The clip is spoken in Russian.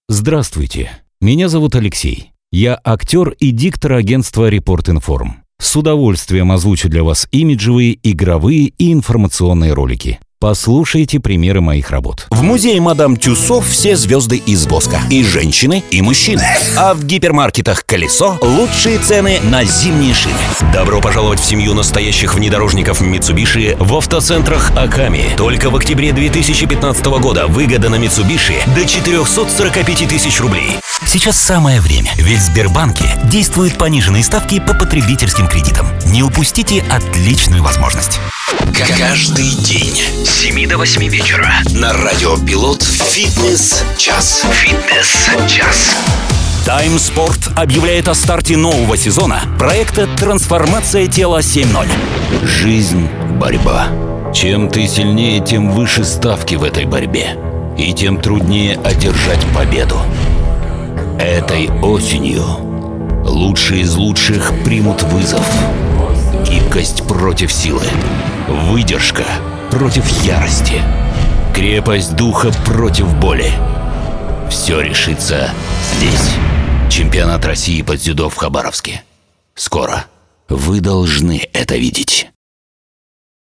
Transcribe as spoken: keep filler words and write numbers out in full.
Здравствуйте, меня зовут Алексей. Я актер и диктор агентства «Репорт-Информ». С удовольствием озвучу для вас имиджевые, игровые и информационные ролики. Послушайте примеры моих работ. В музее Мадам Тюссо все звезды из воска. И женщины, и мужчины. А в гипермаркетах «Колесо» лучшие цены на зимние шины. Добро пожаловать в семью настоящих внедорожников Mitsubishi в автоцентрах Аками. Только в октябре две тысячи пятнадцатого года выгода на Mitsubishi до четырехсот сорока пяти тысяч рублей. Сейчас самое время, ведь в Сбербанке действуют пониженные ставки по потребительским кредитам. Не упустите отличную возможность. Каждый день с семи до восьми вечера на Радио Пилот «Фитнес-час». «Фитнес-час». Time Sport объявляет о старте нового сезона проекта «Трансформация тела семь ноль». Жизнь – борьба. Чем ты сильнее, тем выше ставки в этой борьбе. И тем труднее одержать победу. Этой осенью лучшие из лучших примут вызов. Гибкость против силы. Выдержка против ярости. Крепость духа против боли. Все решится здесь. Чемпионат России по дзюдо в Хабаровске. Скоро. Вы должны это видеть.